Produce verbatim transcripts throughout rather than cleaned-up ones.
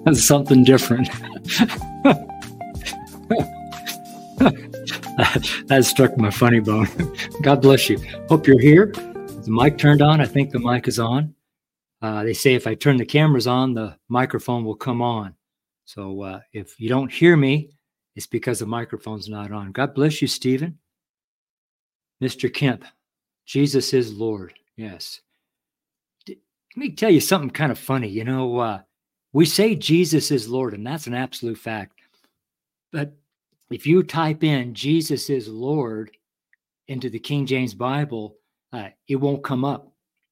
something different. That struck my funny bone. God bless you. Hope you're here. Is the mic turned on? I think the mic is on. Uh, they say if I turn the cameras on, the microphone will come on. So uh, if you don't hear me, it's because the microphone's not on. God bless you, Stephen. Mister Kemp, Jesus is Lord. Yes. Let me tell you something kind of funny. You know, uh, we say Jesus is Lord, and that's an absolute fact. But if you type in Jesus is Lord into the King James Bible, uh, it won't come up.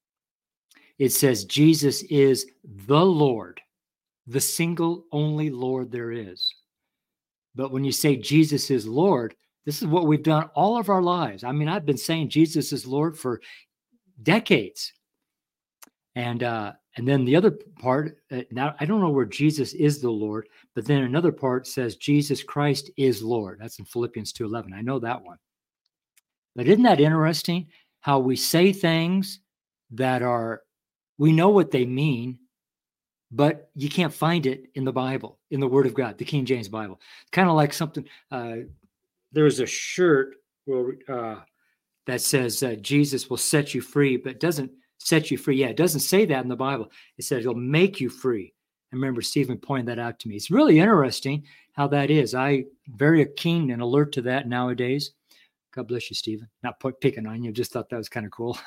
It says Jesus is the Lord, the single only Lord there is. But when you say Jesus is Lord, this is what we've done all of our lives. I mean, I've been saying Jesus is Lord for decades. And uh, and then the other part, uh, now I don't know where Jesus is the Lord, but then another part says Jesus Christ is Lord. That's in Philippians two eleven. I know that one. But isn't that interesting how we say things that are, we know what they mean, but you can't find it in the Bible, in the Word of God, the King James Bible. Kind of like something, uh, there's a shirt where, uh, that says uh, Jesus will set you free, but it doesn't set you free. Yeah, it doesn't say that in the Bible. It says he'll make you free. I remember Stephen pointing that out to me. It's really interesting how that is. I'm very keen and alert to that nowadays. God bless you, Stephen. Not picking on you, just thought that was kind of cool.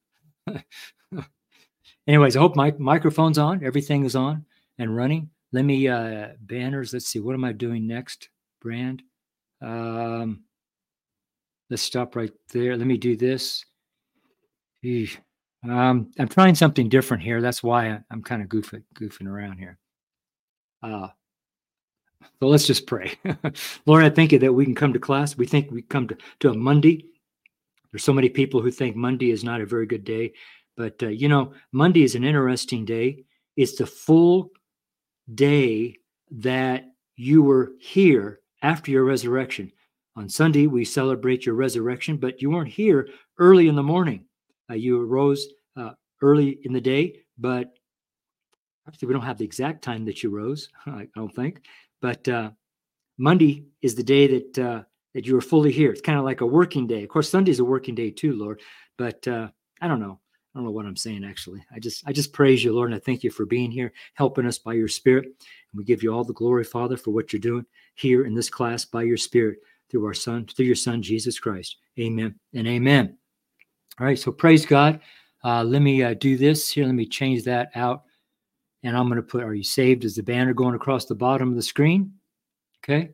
Anyways, I hope my microphone's on. Everything is on and running. Let me, uh, banners. Let's see. What am I doing next, Brand? Um, let's stop right there. Let me do this. Eesh. Um, I'm trying something different here. That's why I'm kind of goofing, goofing around here. Uh, so let's just pray. Lord, I thank you that we can come to class. We think we come to, to a Monday. There's so many people who think Monday is not a very good day. But, uh, you know, Monday is an interesting day. It's the full day that you were here after your resurrection. On Sunday, we celebrate your resurrection, but you weren't here early in the morning. Uh, you arose uh, early in the day, but actually we don't have the exact time that you rose, I don't think. But uh, Monday is the day that uh, that you were fully here. It's kind of like a working day. Of course, Sunday is a working day too, Lord. But uh, I don't know. I don't know what I'm saying, actually. I just I just praise you, Lord, and I thank you for being here, helping us by your Spirit. And we give you all the glory, Father, for what you're doing here in this class by your Spirit through our Son, through your Son, Jesus Christ. Amen and amen. All right, so praise God. Uh, let me uh, do this here. Let me change that out. And I'm going to put, are you saved? Is the banner going across the bottom of the screen? Okay.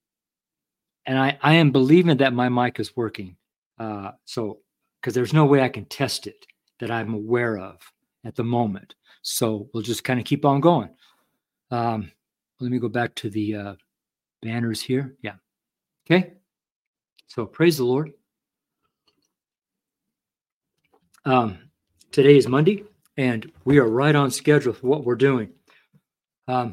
And I, I am believing that my mic is working. Uh, so, because there's no way I can test it that I'm aware of at the moment. So we'll just kind of keep on going. Um, let me go back to the uh, banners here. Yeah. Okay. So praise the Lord. Um, today is Monday, and we are right on schedule for what we're doing. Um,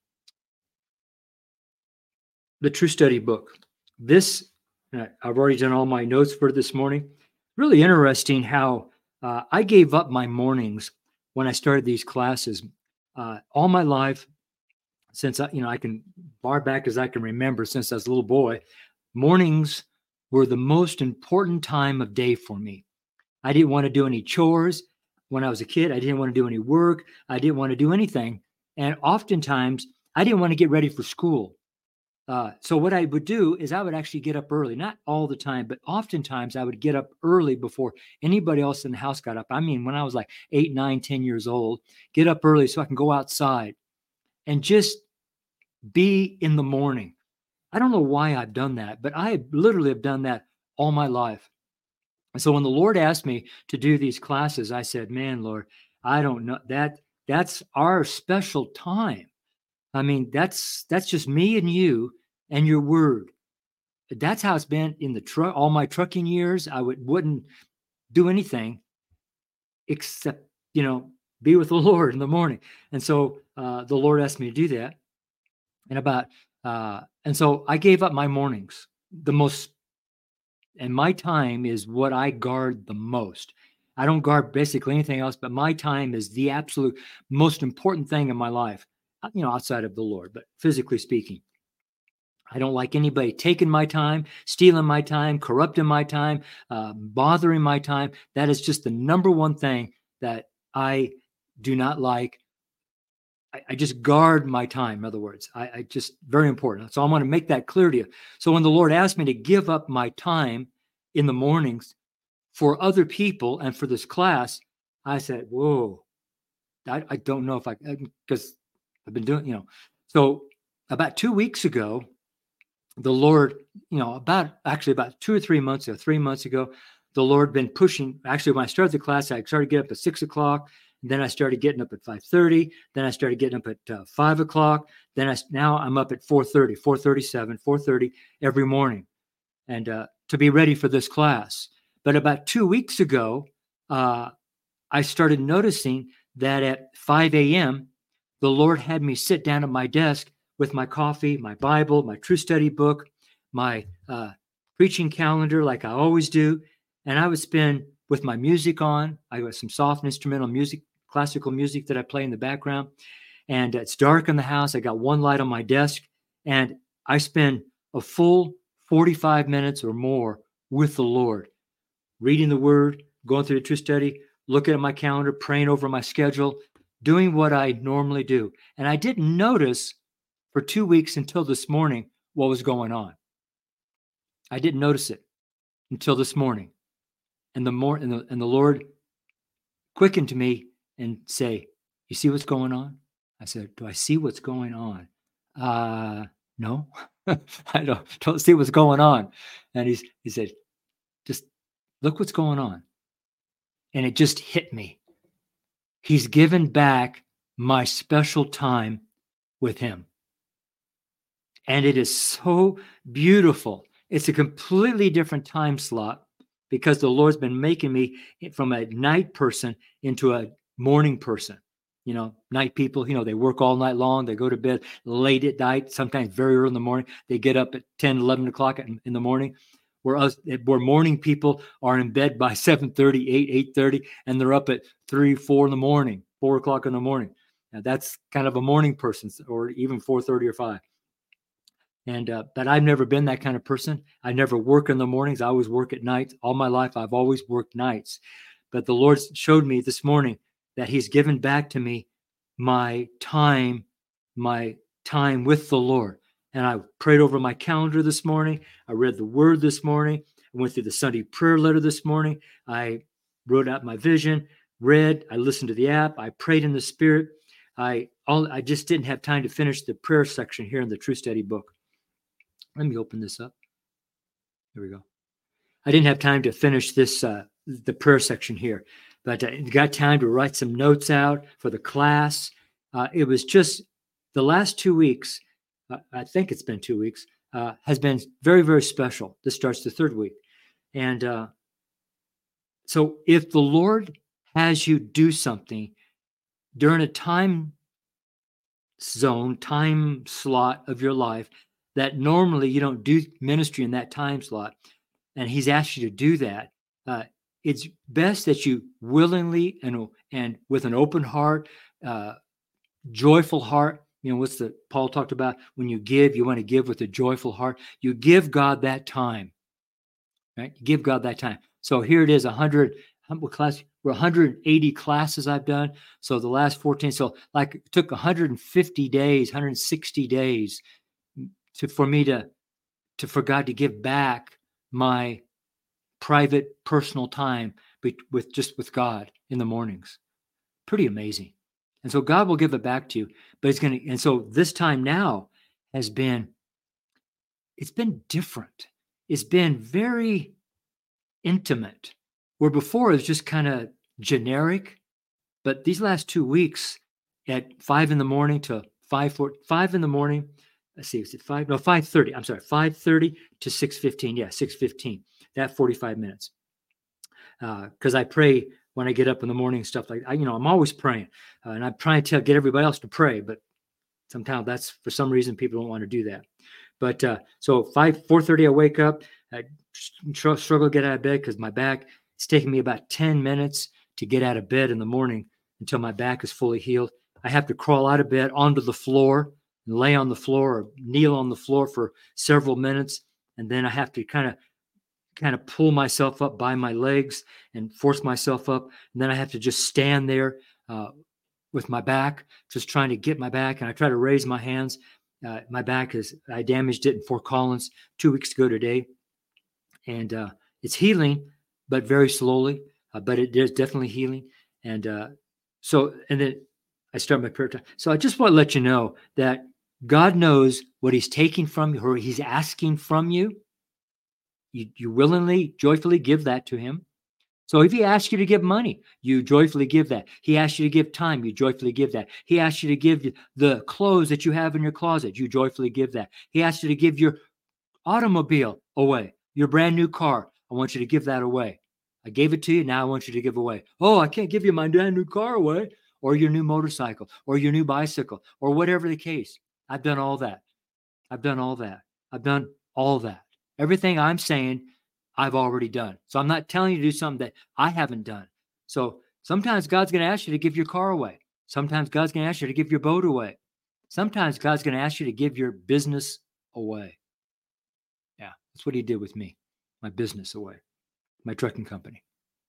the True Study book. This, uh, I've already done all my notes for this morning. Really interesting how uh, I gave up my mornings when I started these classes. Uh, all my life, since I, you know, I can far back as I can remember, since I was a little boy, mornings were the most important time of day for me. I didn't want to do any chores when I was a kid. I didn't want to do any work. I didn't want to do anything. And oftentimes, I didn't want to get ready for school. Uh, so what I would do is I would actually get up early, not all the time, but oftentimes I would get up early before anybody else in the house got up. I mean, when I was like eight, nine, ten years old, get up early so I can go outside and just be in the morning. I don't know why I've done that, but I literally have done that all my life. And so when the Lord asked me to do these classes, I said, man, Lord, I don't know that that's our special time. I mean, that's, that's just me and you and your word. That's how it's been in the truck, all my trucking years. I would, wouldn't do anything except, you know, be with the Lord in the morning. And so uh, the Lord asked me to do that. And about, uh, and so I gave up my mornings, the most, and my time is what I guard the most. I don't guard basically anything else, but my time is the absolute most important thing in my life. you know, outside of the Lord, but physically speaking. I don't like anybody taking my time, stealing my time, corrupting my time, uh, bothering my time. That is just the number one thing that I do not like. I, I just guard my time. In other words, I, I just very important. So I want to make that clear to you. So when the Lord asked me to give up my time in the mornings for other people and for this class, I said, whoa, I, I don't know if I, because I've been doing, you know, so about two weeks ago, the Lord, you know, about actually about two or three months ago, three months ago, the Lord been pushing. Actually, when I started the class, I started getting up at six o'clock. Then I started getting up at five thirty. Then I started getting up at uh, five o'clock. Then I now I'm up at four thirty, four thirty-seven, four thirty every morning, and uh, to be ready for this class. But about two weeks ago, uh, I started noticing that at five a.m., the Lord had me sit down at my desk with my coffee, my Bible, my True Study book, my uh, preaching calendar, like I always do. And I would spend with my music on. I got some soft instrumental music, classical music that I play in the background. And it's dark in the house. I got one light on my desk. And I spend a full forty-five minutes or more with the Lord, reading the Word, going through the True Study, looking at my calendar, praying over my schedule, doing what I normally do. And I didn't notice for two weeks until this morning what was going on. I didn't notice it until this morning. And the more and the, and the Lord quickened to me and say, you see what's going on? I said, do I see what's going on? Uh, no, I don't, don't see what's going on. And he's, he said, just look what's going on. And it just hit me. He's given back my special time with him. And it is so beautiful. It's a completely different time slot because the Lord's been making me from a night person into a morning person. You know, night people, you know, they work all night long. They go to bed late at night, sometimes very early in the morning. They get up at ten, eleven o'clock in, in the morning. Where us, where morning people are in bed by seven thirty, eight, eight thirty, and they're up at three, four in the morning, four o'clock in the morning. Now that's kind of a morning person, or even four thirty or five. And, uh, but I've never been that kind of person. I never work in the mornings. I always work at night. All my life, I've always worked nights. But the Lord showed me this morning that he's given back to me my time, my time with the Lord. And I prayed over my calendar this morning. I read the Word this morning. I went through the Sunday prayer letter this morning. I wrote out my vision, read, I listened to the app. I prayed in the Spirit. I all I just didn't have time to finish the prayer section here in the True Study book. Let me open this up. Here we go. I didn't have time to finish this, uh, the prayer section here, but I got time to write some notes out for the class. Uh, it was just the last two weeks, uh, I think it's been two weeks, uh, has been very, very special. This starts the third week. And uh, so if the Lord has you do something during a time zone, time slot of your life, that normally you don't do ministry in that time slot, and he's asked you to do that, uh, it's best that you willingly and and with an open heart, uh, joyful heart. You know, what's the Paul talked about? When you give, you want to give with a joyful heart. You give God that time, right? You give God that time. So here it is, one hundred what class? We're one hundred eighty classes I've done. So the last fourteen. So like it took one hundred fifty days, one hundred sixty days. To, for me to, to, for God to give back my private personal time be, with just with God in the mornings. Pretty amazing. And so God will give it back to you, but it's going to, and so this time now has been, it's been different. It's been very intimate, where before it was just kind of generic, but these last two weeks at five in the morning to five, four, five in the morning, let's see, is it five? No, five thirty. I'm sorry, five thirty to six fifteen. Yeah, six fifteen. That forty-five minutes. Because uh, I pray when I get up in the morning and stuff like that. You know, I'm always praying. Uh, and I'm trying to get everybody else to pray. But sometimes that's, for some reason, people don't want to do that. But uh, so five, four thirty, I wake up. I struggle to get out of bed because my back, it's taking me about ten minutes to get out of bed in the morning until my back is fully healed. I have to crawl out of bed onto the floor and lay on the floor or kneel on the floor for several minutes. And then I have to kind of kind of pull myself up by my legs and force myself up. And then I have to just stand there uh, with my back, just trying to get my back. And I try to raise my hands. Uh, my back is, I damaged it in Fort Collins two weeks ago today. And uh, it's healing, but very slowly, uh, but it is definitely healing. And uh, so, and then I start my prayer time. So I just want to let you know that God knows what he's taking from you, or he's asking from you. You, you willingly, joyfully give that to him. So if he asks you to give money, you joyfully give that. He asks you to give time, you joyfully give that. He asks you to give the clothes that you have in your closet, you joyfully give that. He asks you to give your automobile away, your brand new car. I want you to give that away. I gave it to you, now I want you to give away. Oh, I can't give you my brand new car away, or your new motorcycle, or your new bicycle, or whatever the case. I've done all that. I've done all that. I've done all that. Everything I'm saying, I've already done. So I'm not telling you to do something that I haven't done. So sometimes God's going to ask you to give your car away. Sometimes God's going to ask you to give your boat away. Sometimes God's going to ask you to give your business away. Yeah, that's what he did with me, my business away, my trucking company.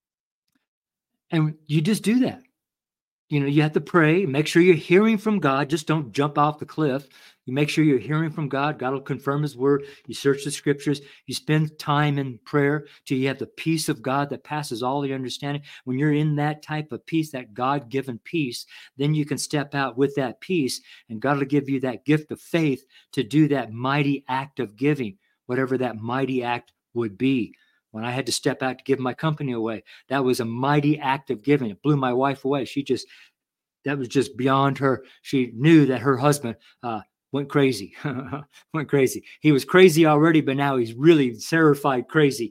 And you just do that. You know, you have to pray, make sure you're hearing from God. Just don't jump off the cliff. You make sure you're hearing from God. God will confirm his word. You search the scriptures. You spend time in prayer till you have the peace of God that passes all your understanding. When you're in that type of peace, that God-given peace, then you can step out with that peace, and God will give you that gift of faith to do that mighty act of giving, whatever that mighty act would be. When I had to step out to give my company away, that was a mighty act of giving. It blew my wife away. She just, that was just beyond her. She knew that her husband uh, went crazy, went crazy. He was crazy already, but now he's really certified crazy.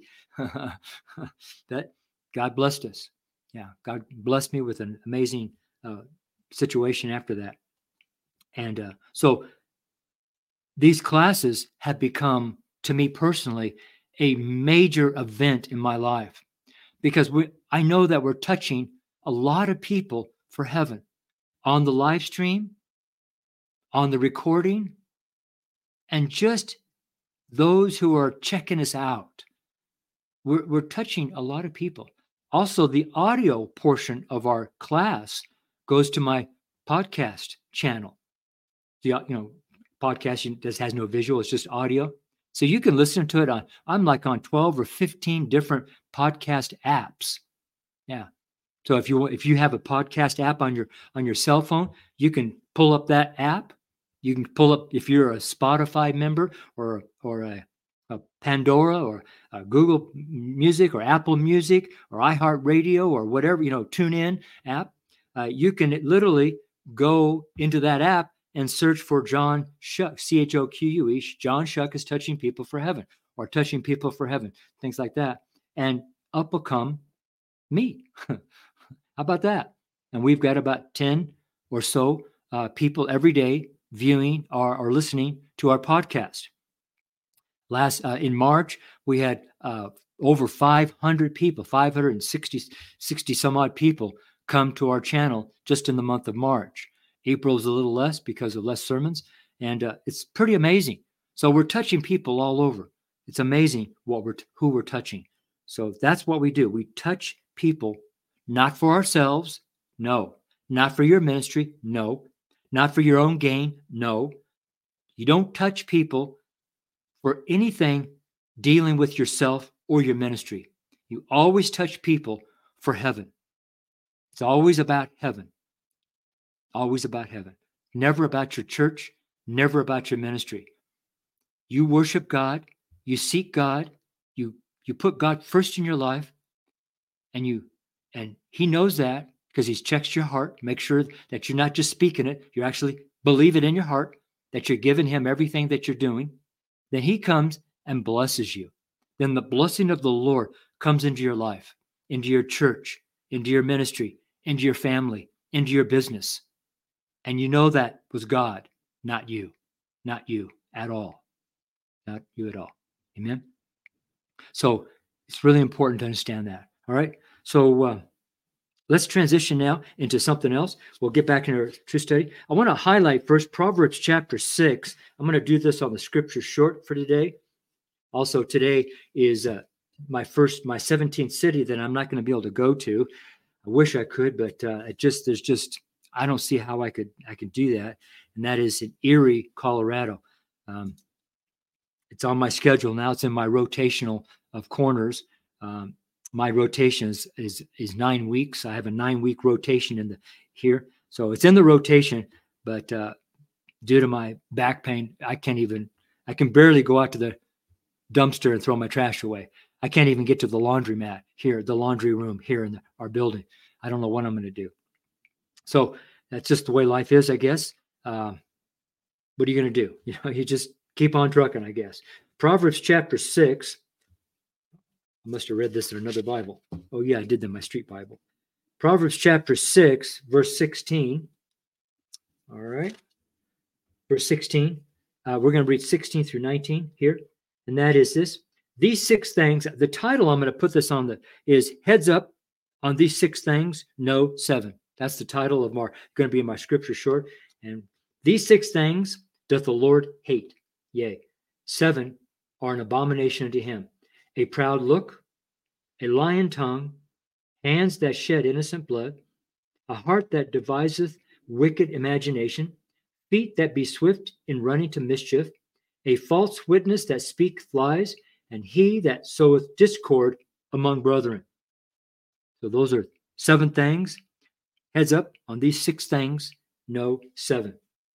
That God blessed us. Yeah, God blessed me with an amazing uh, situation after that. And uh, so these classes have become, to me personally, a major event in my life, because we, I know that we're touching a lot of people for heaven on the live stream, on the recording, and just those who are checking us out. We're, we're touching a lot of people. Also, the audio portion of our class goes to my podcast channel. The, you know, podcast just has no visual, it's just audio. So you can listen to it on, I'm like on twelve or fifteen different podcast apps. Yeah. So if you if you have a podcast app on your on your cell phone, you can pull up that app. You can pull up, if you're a Spotify member or or a, a Pandora or a Google Music or Apple Music or iHeartRadio or whatever, you know, TuneIn app. Uh, you can literally go into that app and search for John Shuck, C H O Q U E. John Shuck is touching people for heaven, or touching people for heaven, things like that. And up will come me. How about that? And we've got about ten or so uh, people every day viewing or, or listening to our podcast. Last uh, in March, we had uh, over five hundred people, five hundred sixty, sixty some odd people come to our channel just in the month of March. April is a little less because of less sermons, and uh, it's pretty amazing. So we're touching people all over. It's amazing what we're t- who we're touching. So that's what we do. We touch people, not for ourselves, no. Not for your ministry, no. Not for your own gain, no. You don't touch people for anything dealing with yourself or your ministry. You always touch people for heaven. It's always about heaven. Always about heaven. Never about your church, never about your ministry. You worship God, you seek God, you you put God first in your life, and you and he knows that because he's checked your heart, make sure that you're not just speaking it, you actually believe it in your heart, that you're giving him everything that you're doing. Then he comes and blesses you. Then the blessing of the Lord comes into your life, into your church, into your ministry, into your family, into your business. And you know that was God, not you, not you at all, not you at all. Amen. So it's really important to understand that. All right. So uh, let's transition now into something else. We'll get back into our true study. I want to highlight first Proverbs chapter six. I'm going to do this on the scripture short for today. Also, today is uh, my first, my seventeenth city that I'm not going to be able to go to. I wish I could, but uh, it just, there's just, I don't see how I could, I could do that. And that is in Erie, Colorado. Um, it's on my schedule now. It's in my rotational of corners. Um, my rotation is, is, is nine weeks. I have a nine week rotation in the here. So it's in the rotation, but uh, due to my back pain, I can't even, I can barely go out to the dumpster and throw my trash away. I can't even get to the laundromat here, the laundry room here in the, our building. I don't know what I'm going to do. So that's just the way life is, I guess. Uh, what are you going to do? You know, you just keep on trucking, I guess. Proverbs chapter six. I must have read this in another Bible. Oh yeah, I did in my street Bible. Proverbs chapter six, verse sixteen. All right. Verse sixteen. Uh, we're going to read sixteen through nineteen here. And that is this. These six things, the title I'm going to put this on the is Heads Up on These Six Things, No Seven. That's the title of my, going to be in my scripture short. And these six things doth the Lord hate. Yea, seven are an abomination unto him. A proud look, a lying tongue, hands that shed innocent blood, a heart that deviseth wicked imagination, feet that be swift in running to mischief, a false witness that speaketh lies, and he that soweth discord among brethren. So those are seven things. Heads up on these six things, no seven.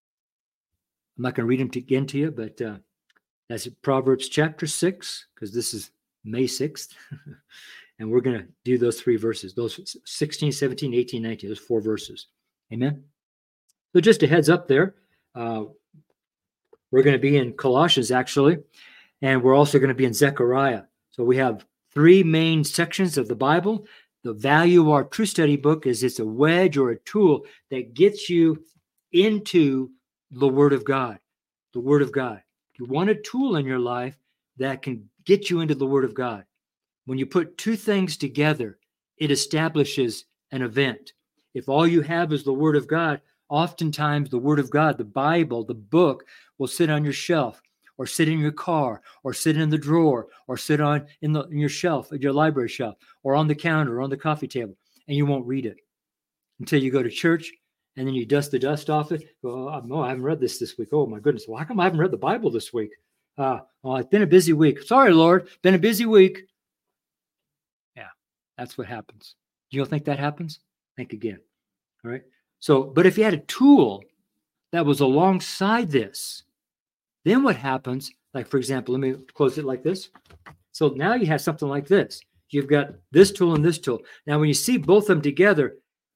I'm not going to read them again to you, but uh, that's Proverbs chapter six, because this is May sixth. And we're going to do those three verses, those sixteen, seventeen, eighteen, nineteen, those four verses. Amen. So just a heads up there. Uh, we're going to be in Colossians, actually, and we're also going to be in Zechariah. So we have three main sections of the Bible. The value of our True Study book is it's a wedge or a tool that gets you into the Word of God. The Word of God. You want a tool in your life that can get you into the Word of God. When you put two things together, it establishes an event. If all you have is the Word of God, oftentimes the Word of God, the Bible, the book, will sit on your shelf, or sit in your car, or sit in the drawer, or sit on in, the, in your shelf, at your library shelf, or on the counter, or on the coffee table, and you won't read it until you go to church, and then you dust the dust off it. Go, oh, no, I haven't read this this week. Oh, my goodness. Well, how come I haven't read the Bible this week? Uh, well, it's been a busy week. Sorry, Lord. Been a busy week. Yeah, that's what happens. Do you think that happens? Think again. All right. So, but if you had a tool that was alongside this, then what happens? Like, for example, let me close it like this. So now you have something like this. You've got this tool and this tool. Now, when you see both of them together,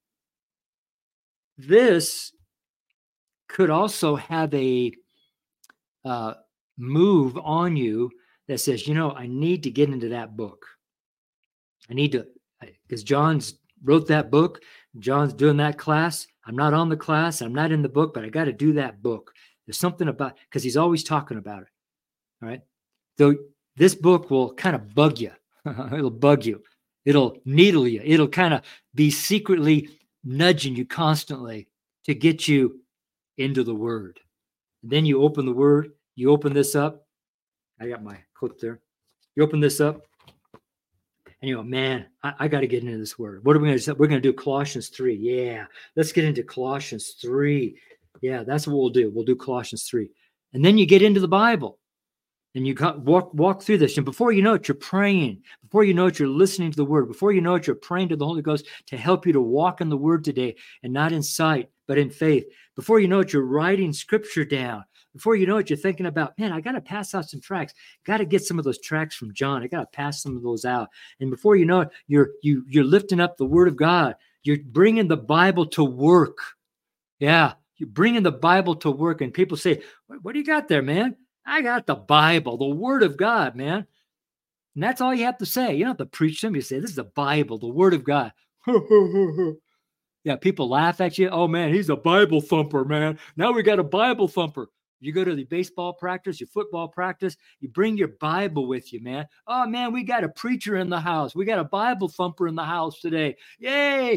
this could also have a uh, move on you that says, you know, I need to get into that book. I need to, because John's wrote that book. John's doing that class. I'm not on the class. I'm not in the book, but I got to do that book. There's something about, because he's always talking about it. All right. So this book will kind of bug you. It'll bug you. It'll needle you. It'll kind of be secretly nudging you constantly to get you into the Word. And then you open the Word. You open this up. I got my clip there. You open this up. And you go, man, I, I got to get into this Word. What are we going to do? We're going to do Colossians three. Yeah. Let's get into Colossians three. Yeah, that's what we'll do. We'll do Colossians three. And then you get into the Bible. And you got, walk walk through this. And before you know it, you're praying. Before you know it, you're listening to the Word. Before you know it, you're praying to the Holy Ghost to help you to walk in the Word today, and not in sight, but in faith. Before you know it, you're writing Scripture down. Before you know it, you're thinking about, man, I got to pass out some tracts. Got to get some of those tracts from John. I got to pass some of those out. And before you know it, you're you you're lifting up the Word of God. You're bringing the Bible to work. Yeah, you're bringing the Bible to work. And people say, what, what do you got there, man? I got the Bible, the Word of God, man. And that's all you have to say. You don't have to preach them. You say, this is the Bible, the Word of God. Yeah, people laugh at you. Oh, man, he's a Bible thumper, man. Now we got a Bible thumper. You go to the baseball practice, your football practice, you bring your Bible with you, man. Oh, man, we got a preacher in the house. We got a Bible thumper in the house today. Yay.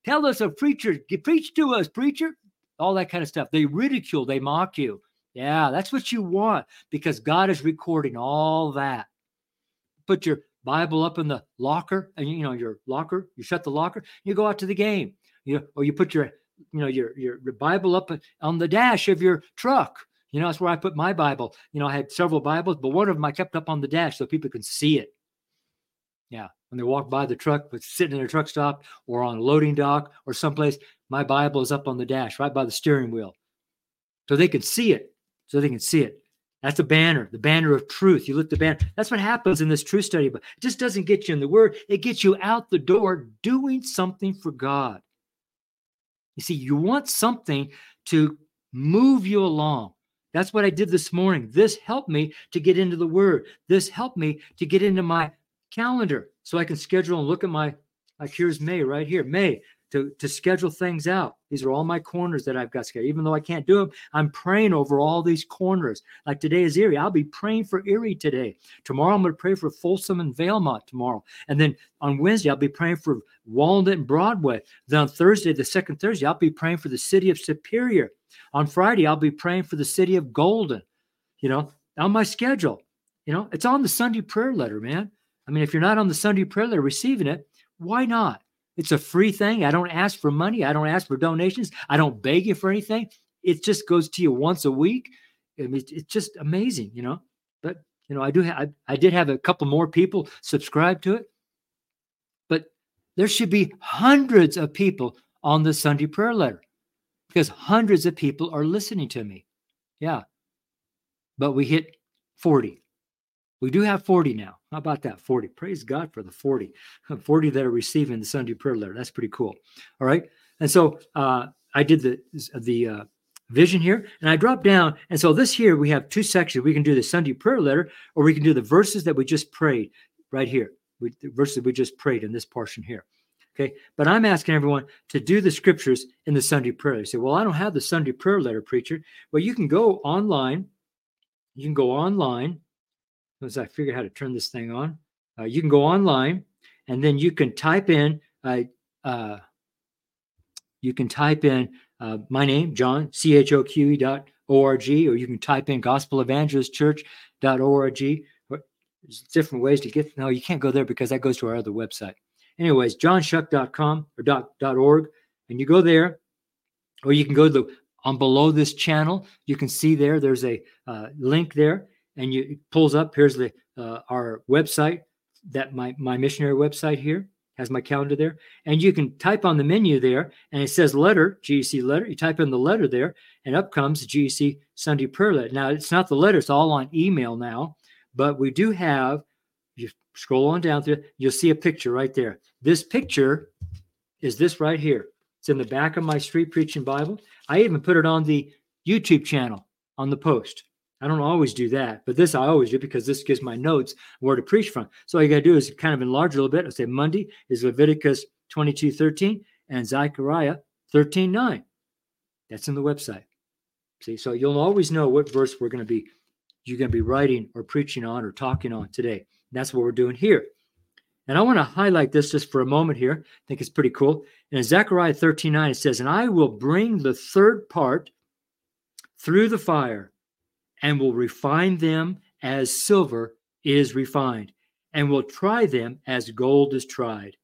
Tell us a preacher, preach to us, preacher. All that kind of stuff. They ridicule, they mock you. Yeah, that's what you want because God is recording all that. Put your Bible up in the locker, and you know your locker. You shut the locker. You go out to the game. You or you put your you know your your, your Bible up on the dash of your truck. You know that's where I put my Bible. You know I had several Bibles, but one of them I kept up on the dash so people can see it. Yeah, when they walk by the truck, but sitting in a truck stop or on a loading dock or someplace, my Bible is up on the dash, right by the steering wheel, so they can see it. So they can see it. That's a banner, the banner of truth. You look the banner. That's what happens in this truth study, but it just doesn't get you in the Word. It gets you out the door doing something for God. You see, you want something to move you along. That's what I did this morning. This helped me to get into the Word. This helped me to get into my calendar so I can schedule and look at my, like here's May right here, May. To, to schedule things out. These are all my corners that I've got scheduled. Even though I can't do them, I'm praying over all these corners. Like today is Erie. I'll be praying for Erie today. Tomorrow I'm going to pray for Folsom and Valemont tomorrow. And then on Wednesday, I'll be praying for Walnut and Broadway. Then on Thursday, the second Thursday, I'll be praying for the city of Superior. On Friday, I'll be praying for the city of Golden. You know, on my schedule. You know, it's on the Sunday prayer letter, man. I mean, if you're not on the Sunday prayer letter receiving it, why not? It's a free thing. I don't ask for money. I don't ask for donations. I don't beg you for anything. It just goes to you once a week. I mean, it's just amazing, you know. But you know, I do. Have, I, I did have a couple more people subscribe to it, but there should be hundreds of people on the Sunday prayer letter because hundreds of people are listening to me. Yeah, but we hit forty. We do have forty now. How about that? forty. Praise God for the forty. forty that are receiving the Sunday prayer letter. That's pretty cool. All right. And so uh, I did the the uh, vision here, and I dropped down. And so this here, we have two sections. We can do the Sunday prayer letter, or we can do the verses that we just prayed right here. We, the verses we just prayed in this portion here. Okay. But I'm asking everyone to do the scriptures in the Sunday prayer. You say, well, I don't have the Sunday prayer letter, preacher. Well, you can go online. You can go online. As I figure out how to turn this thing on, uh, you can go online and then you can type in, uh, uh, you can type in uh, my name, John, C H O Q E dot O R G, or you can type in gospel evangelist church dot org. There's different ways to get, no, you can't go there because that goes to our other website. Anyways, john shuck dot com or dot, dot org, and you go there, or you can go to the, on below this channel, you can see there, there's a uh, link there. And you, it pulls up, here's the uh, our website, that my, my missionary website here, has my calendar there. And you can type on the menu there, and it says letter, G E C letter. You type in the letter there, and up comes the G E C Sunday prayer letter. Now, it's not the letter, it's all on email now, but we do have, you scroll on down through, you'll see a picture right there. This picture is this right here. It's in the back of my Street Preaching Bible. I even put it on the YouTube channel on the post. I don't always do that, but this I always do because this gives my notes where to preach from. So all you got to do is kind of enlarge a little bit. I'll say Monday is Leviticus twenty-two thirteen and Zechariah thirteen nine. That's in the website. See, so you'll always know what verse we're going to be, you're going to be writing or preaching on or talking on today. And that's what we're doing here. And I want to highlight this just for a moment here. I think it's pretty cool. And in Zechariah thirteen nine, it says, and I will bring the third part through the fire, and will refine them as silver is refined, and will try them as gold is tried.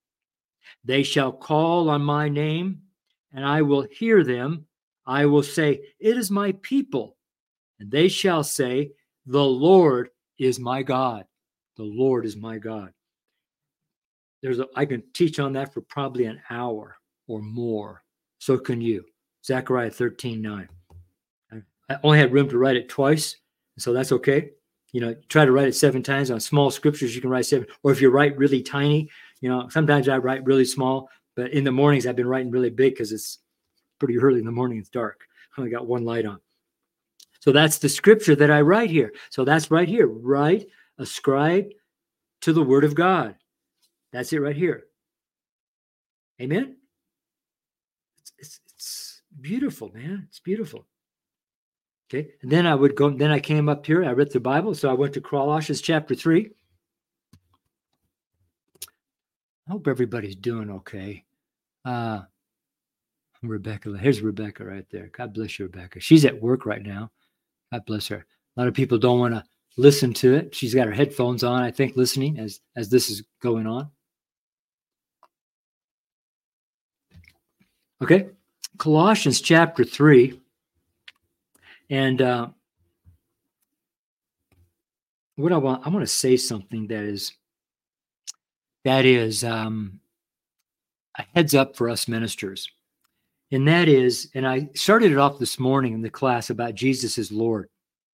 They shall call on my name, and I will hear them. I will say, it is my people. And they shall say, the Lord is my God. The Lord is my God. There's a, I can teach on that for probably an hour or more. So can you. Zechariah thirteen nine. I only had room to write it twice, so that's okay. You know, try to write it seven times. On small scriptures, you can write seven. Or if you write really tiny, you know, sometimes I write really small, but in the mornings I've been writing really big because it's pretty early in the morning. It's dark. I only got one light on. So that's the scripture that I write here. So that's right here. Write, ascribe to the word of God. That's it right here. Amen? It's, it's, it's beautiful, man. It's beautiful. Okay, and then I would go, then I came up here, I read the Bible, so I went to Colossians chapter three. I hope everybody's doing okay. Uh, Rebecca, here's Rebecca right there. God bless you, Rebecca. She's at work right now. God bless her. A lot of people don't want to listen to it. She's got her headphones on, I think, listening as, as this is going on. Okay. Colossians chapter three. And uh, what I want, I want to say something that is, that is um, a heads up for us ministers. And that is, and I started it off this morning in the class about Jesus is Lord.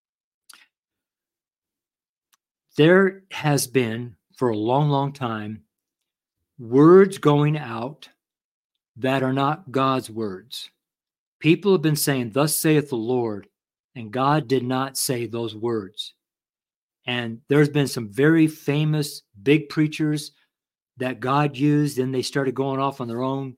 There has been, for a long, long time, words going out that are not God's words. People have been saying, thus saith the Lord, and God did not say those words. And there's been some very famous big preachers that God used, and they started going off on their own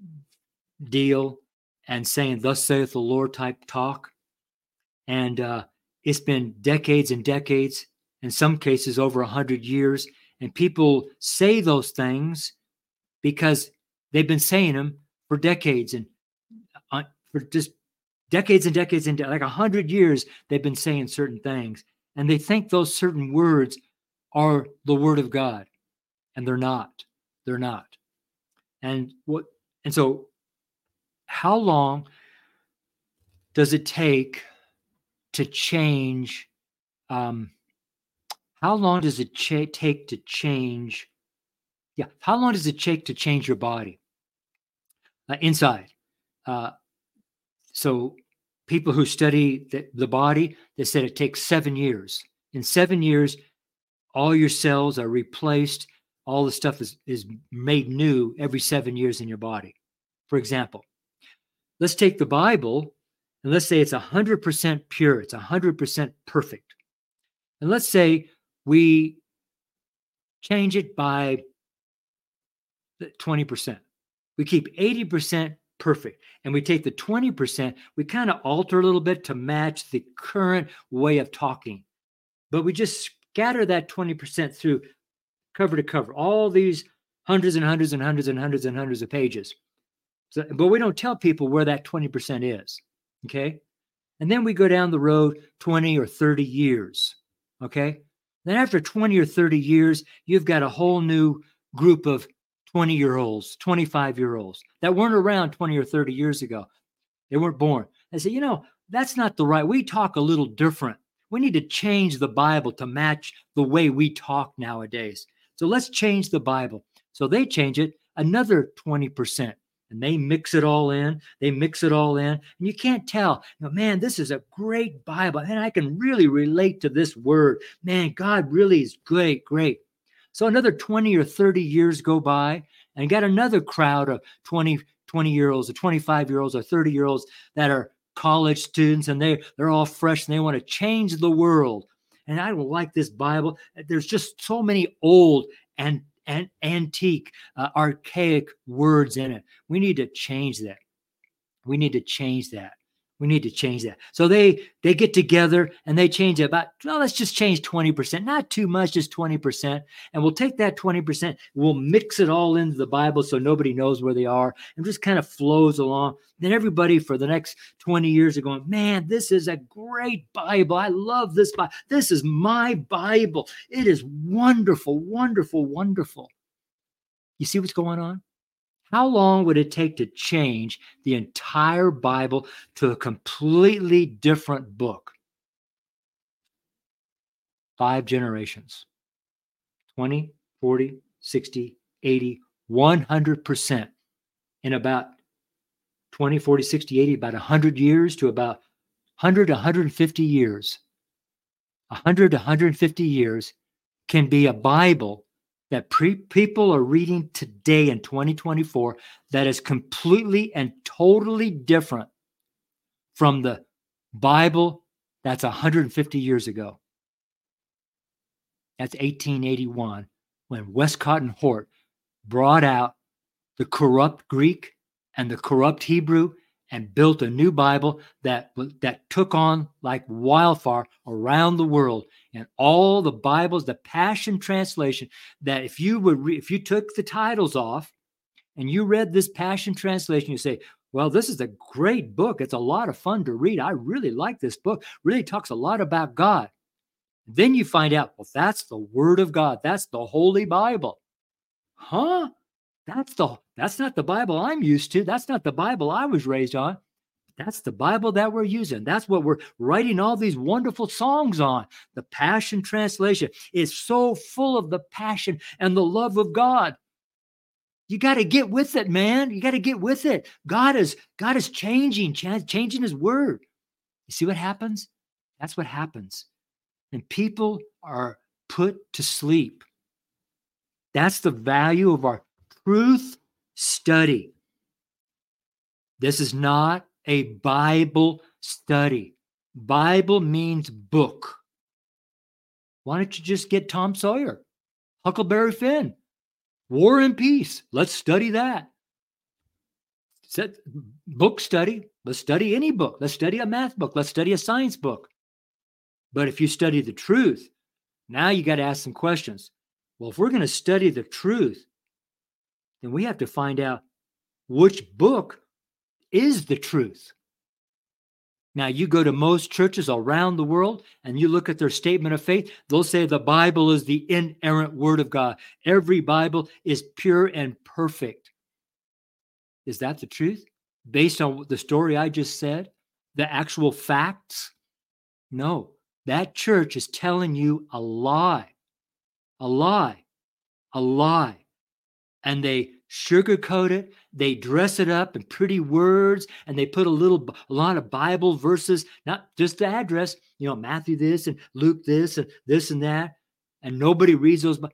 deal and saying, thus saith the Lord type talk. And uh, it's been decades and decades, in some cases over a hundred years. And people say those things because they've been saying them for decades and uh, for just decades and decades and like a hundred years, they've been saying certain things. And they think those certain words are the word of God. And they're not. They're not. And what? And so how long does it take to change? Um, how long does it cha- take to change? Yeah. How long does it take to change your body uh, inside? Uh, so people who study the, the body, they said it takes seven years. In seven years, all your cells are replaced. All the stuff is, is made new every seven years in your body. For example, let's take the Bible and let's say it's one hundred percent pure. It's one hundred percent perfect. And let's say we change it by twenty percent. We keep eighty percent perfect. And we take the twenty percent, we kind of alter a little bit to match the current way of talking. But we just scatter that twenty percent through cover to cover, all these hundreds and hundreds and hundreds and hundreds and hundreds of pages. So, but we don't tell people where that twenty percent is, okay? And then we go down the road twenty or thirty years, okay? Then after twenty or thirty years, you've got a whole new group of twenty-year-olds, twenty-five-year-olds that weren't around twenty or thirty years ago. They weren't born. I say, you know, that's not the right. We talk a little different. We need to change the Bible to match the way we talk nowadays. So let's change the Bible. So they change it another twenty percent. And they mix it all in. They mix it all in. And you can't tell, you know, man, this is a great Bible. And I can really relate to this word. Man, God really is great, great. So another twenty or thirty years go by, and you got another crowd of twenty, twenty-year-olds or twenty-five-year-olds or thirty-year-olds that are college students, and they, they're all fresh, and they want to change the world. And I don't like this Bible. There's just so many old and and antique, uh, archaic words in it. We need to change that. We need to change that. We need to change that. So they they get together and they change it about, well, let's just change twenty percent, not too much, just twenty percent. And we'll take that twenty percent, we'll mix it all into the Bible so nobody knows where they are, and just kind of flows along. Then everybody for the next twenty years are going, man, this is a great Bible. I love this Bible. This is my Bible. It is wonderful, wonderful, wonderful. You see what's going on? How long would it take to change the entire Bible to a completely different book? Five generations. twenty, forty, sixty, eighty, one hundred percent. In about twenty, forty, sixty, eighty, about one hundred years to about one hundred, one hundred fifty years. one hundred, one hundred fifty years can be a Bible that pre- people are reading today in twenty twenty-four that is completely and totally different from the Bible that's one hundred fifty years ago. That's eighteen eighty-one, when Westcott and Hort brought out the corrupt Greek and the corrupt Hebrew and built a new Bible that, that took on like wildfire around the world. And all the Bibles, the Passion Translation, that if you would re- if you took the titles off and you read this Passion Translation, you say, well, this is a great book. It's a lot of fun to read. I really like this book. Really talks a lot about God. Then you find out, well, that's the Word of God. That's the Holy Bible. Huh? That's the that's not the Bible I'm used to. That's not the Bible I was raised on. That's the Bible that we're using. That's what we're writing all these wonderful songs on. The Passion Translation is so full of the passion and the love of God. You got to get with it, man. You got to get with it. God is God is changing, changing His Word. You see what happens? That's what happens. And people are put to sleep. That's the value of our truth study. This is not a Bible study. Bible means book. Why don't you just get Tom Sawyer, Huckleberry Finn, War and Peace? Let's study that. Set book study. Let's study any book. Let's study a math book. Let's study a science book. But if you study the truth, now you got to ask some questions. Well, if we're going to study the truth, then we have to find out which book is the truth. Now, you go to most churches around the world and you look at their statement of faith, they'll say the Bible is the inerrant Word of God. Every Bible is pure and perfect. Is that the truth? Based on the story I just said, the actual facts? No, that church is telling you a lie, a lie, a lie. And they sugarcoat it. They dress it up in pretty words, and they put a little, a lot of Bible verses, not just the address, you know, Matthew this and Luke this and this and that. And nobody reads those.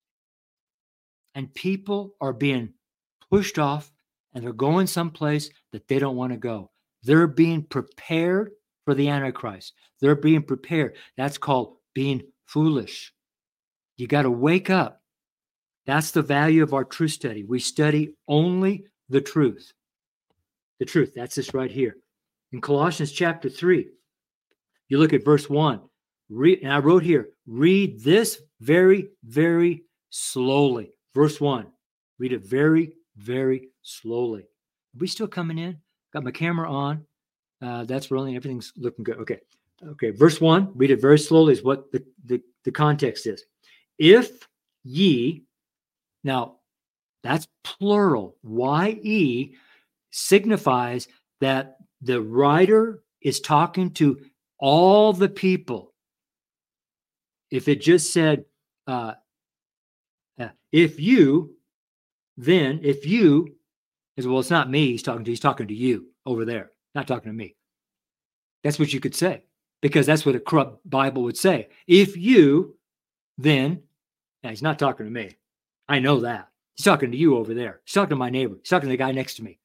And people are being pushed off, and they're going someplace that they don't want to go. They're being prepared for the Antichrist. They're being prepared. That's called being foolish. You got to wake up. That's the value of our truth study. We study only the truth. The truth. That's this right here. In Colossians chapter three, you look at verse one. Read, and I wrote here, read this very, very slowly. Verse one. Read it very, very slowly. Are we still coming in? Got my camera on. Uh, that's rolling. Everything's looking good. Okay. Okay. Verse one. Read it very slowly is what the, the, the context is. If ye... Now, that's plural. Y E signifies that the writer is talking to all the people. If it just said, uh, if you, then if you, as well, it's not me he's talking to, he's talking to you over there, not talking to me. That's what you could say, because that's what a corrupt Bible would say. If you, then, now he's not talking to me. I know that. He's talking to you over there. He's talking to my neighbor. He's talking to the guy next to me.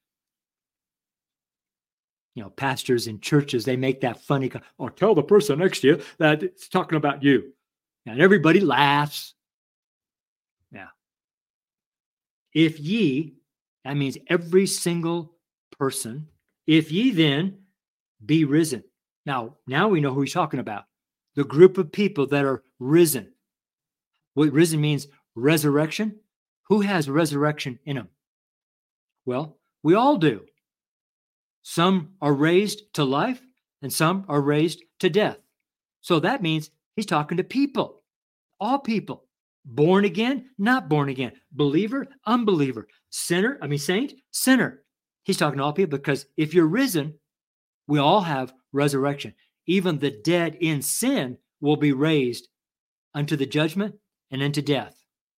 You know, pastors in churches, they make that funny, or tell the person next to you that it's talking about you. And everybody laughs. Yeah. If ye, that means every single person. If ye then be risen. Now, now we know who he's talking about. The group of people that are risen. What risen means, resurrection. Who has resurrection in them? Well, we all do. Some are raised to life and some are raised to death. So that means he's talking to people, all people, born again, not born again, believer, unbeliever, sinner, I mean saint, sinner. He's talking to all people, because if you're risen, we all have resurrection. Even the dead in sin will be raised unto the judgment and unto death.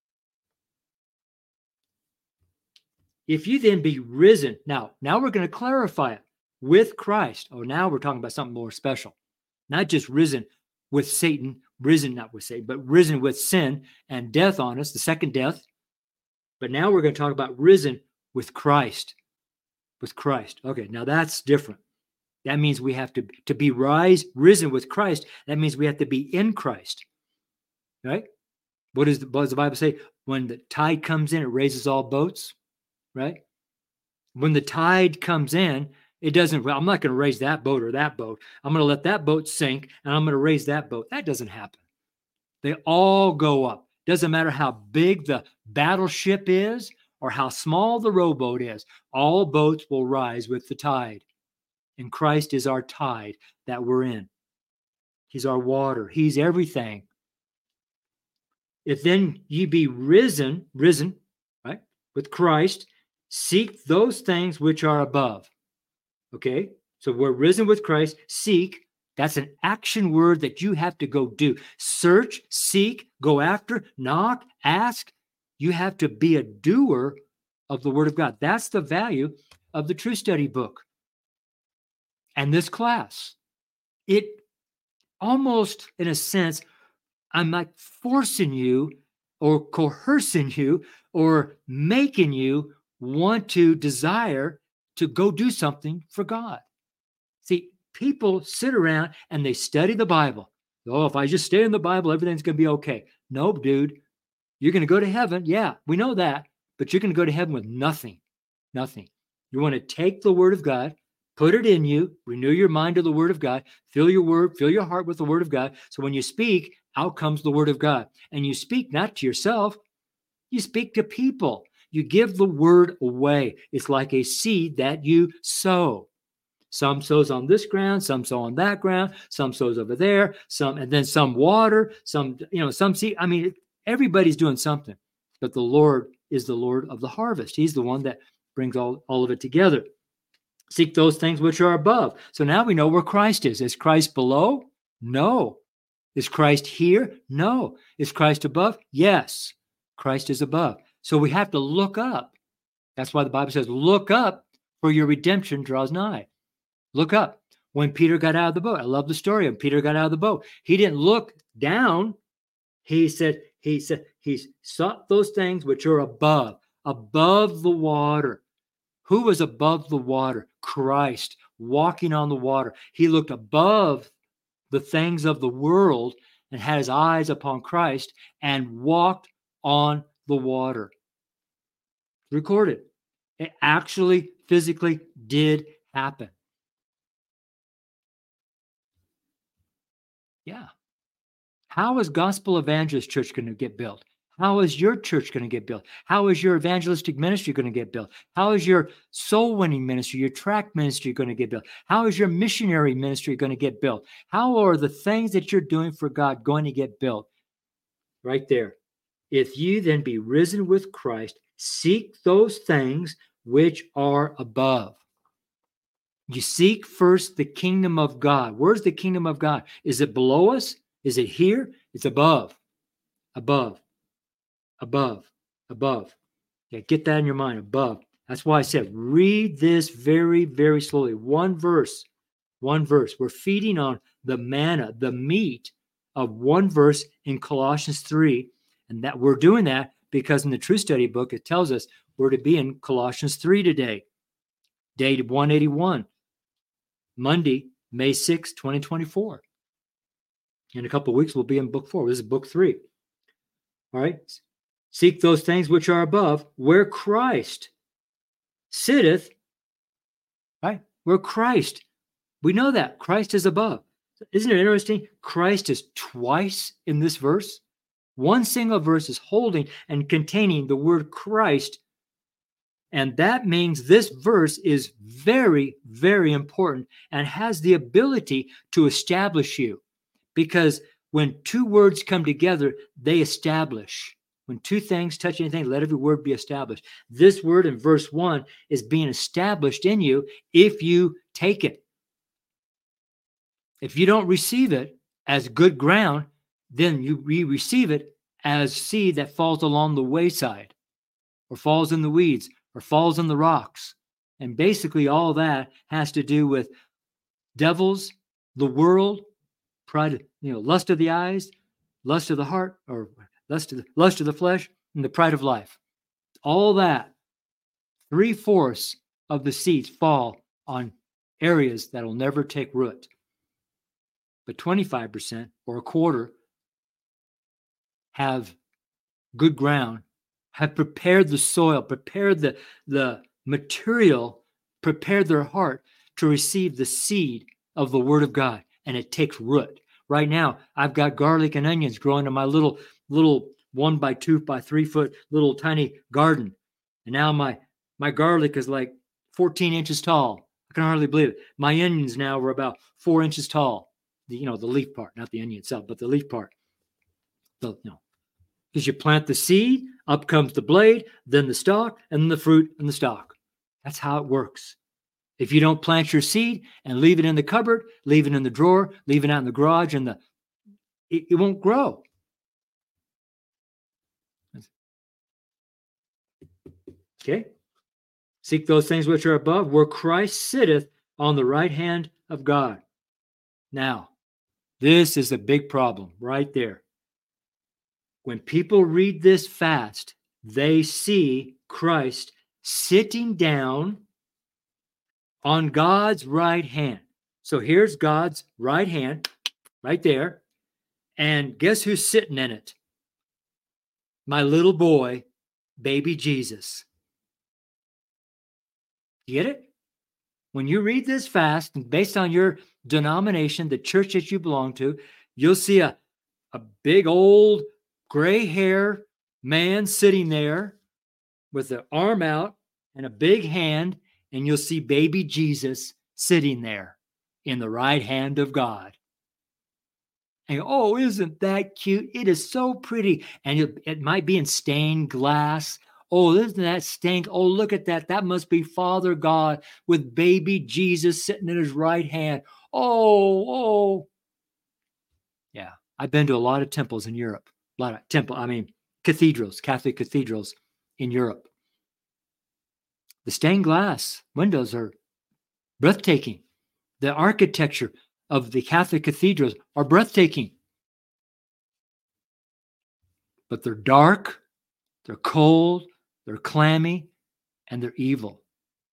If you then be risen, now, now we're going to clarify it, with Christ. Oh, now we're talking about something more special. Not just risen with Satan, risen not with Satan, but risen with sin and death on us, the second death. But now we're going to talk about risen with Christ. With Christ. Okay, now that's different. That means we have to, to be rise, risen with Christ. That means we have to be in Christ. Right? What, is the, what does the Bible say? When the tide comes in, it raises all boats. Right? When the tide comes in, it doesn't, well, I'm not going to raise that boat or that boat. I'm going to let that boat sink and I'm going to raise that boat. That doesn't happen. They all go up. Doesn't matter how big the battleship is or how small the rowboat is, all boats will rise with the tide. And Christ is our tide that we're in. He's our water. He's everything. If then ye be risen, risen, right, with Christ, seek those things which are above. Okay? So we're risen with Christ. Seek. That's an action word that you have to go do. Search, seek, go after, knock, ask. You have to be a doer of the Word of God. That's the value of the True Study book and this class. It almost, in a sense, I'm like forcing you or coercing you or making you want to desire to go do something for God. See, people sit around and they study the Bible. Oh, if I just stay in the Bible, everything's going to be okay. No, dude, you're going to go to heaven. Yeah, we know that, but you're going to go to heaven with nothing, nothing. You want to take the Word of God, put it in you, renew your mind to the Word of God, fill your word, fill your heart with the Word of God. So when you speak, out comes the Word of God. And you speak not to yourself, you speak to people. You give the Word away. It's like a seed that you sow. Some sows on this ground, some sow on that ground, some sows over there, some, and then some water, some, you know, some seed. I mean, everybody's doing something, but the Lord is the Lord of the harvest. He's the one that brings all, all of it together. Seek those things which are above. So now we know where Christ is. Is Christ below? No. Is Christ here? No. Is Christ above? Yes. Christ is above. So we have to look up. That's why the Bible says, look up, for your redemption draws nigh. Look up. When Peter got out of the boat, I love the story. When Peter got out of the boat, he didn't look down. He said, he said, he sought those things which are above, above the water. Who was above the water? Christ, walking on the water. He looked above the things of the world and had his eyes upon Christ and walked on the water. Recorded. It actually physically did happen. Yeah. How is Gospel Evangelist Church going to get built? How is your church going to get built? How is your evangelistic ministry going to get built? How is your soul winning ministry, your tract ministry going to get built? How is your missionary ministry going to get built? How are the things that you're doing for God going to get built? Right there. If you then be risen with Christ, seek those things which are above. You seek first the kingdom of God. Where's the kingdom of God? Is it below us? Is it here? It's above, above, above, above. Yeah, get that in your mind, above. That's why I said, read this very, very slowly. One verse, one verse. We're feeding on the manna, the meat of one verse in Colossians three. And that we're doing that because in the True Study book, it tells us we're to be in Colossians three today, dated one eighty-one. Monday, May sixth, twenty twenty-four. In a couple of weeks, we'll be in book four. This is book three. All right. Seek those things which are above, where Christ sitteth. Right? Where Christ. We know that. Christ is above. Isn't it interesting? Christ is twice in this verse. One single verse is holding and containing the word Christ. And that means this verse is very, very important and has the ability to establish you. Because when two words come together, they establish. When two things touch anything, let every word be established. This word in verse one is being established in you if you take it. If you don't receive it as good ground, then you re- receive it as seed that falls along the wayside or falls in the weeds or falls in the rocks. And basically all that has to do with devils, the world, pride, you know, lust of the eyes, lust of the heart, or lust of the, lust of the flesh, and the pride of life. All that, three-fourths of the seeds fall on areas that will never take root. But twenty-five percent or a quarter have good ground, have prepared the soil, prepared the, the material, prepared their heart to receive the seed of the Word of God, and it takes root. Right now, I've got garlic and onions growing in my little, little one by two by three foot little tiny garden. And now my, my garlic is like fourteen inches tall. I can hardly believe it. My onions now were about four inches tall. The, you know, the leaf part, not the onion itself, but the leaf part. So, you know, because you plant the seed, up comes the blade, then the stalk, and then the fruit and the stalk. That's how it works. If you don't plant your seed and leave it in the cupboard, leave it in the drawer, leave it out in the garage, and the it, it won't grow. Okay? Seek those things which are above, where Christ sitteth on the right hand of God. Now, this is a big problem right there. When people read this fast, they see Christ sitting down on God's right hand. So here's God's right hand right there. And guess who's sitting in it? My little boy, baby Jesus. You get it? When you read this fast, and based on your denomination, the church that you belong to, you'll see a, a big old gray hair man sitting there with the arm out and a big hand, and you'll see baby Jesus sitting there in the right hand of God. And oh, isn't that cute? It is so pretty. And it, it might be in stained glass. Oh, isn't that stained? Oh, look at that. That must be Father God with baby Jesus sitting in his right hand. Oh, oh. Yeah, I've been to a lot of temples in Europe. A lot of temple, I mean, cathedrals, Catholic cathedrals in Europe. The stained glass windows are breathtaking. The architecture of the Catholic cathedrals are breathtaking. But they're dark, they're cold, they're clammy, and they're evil.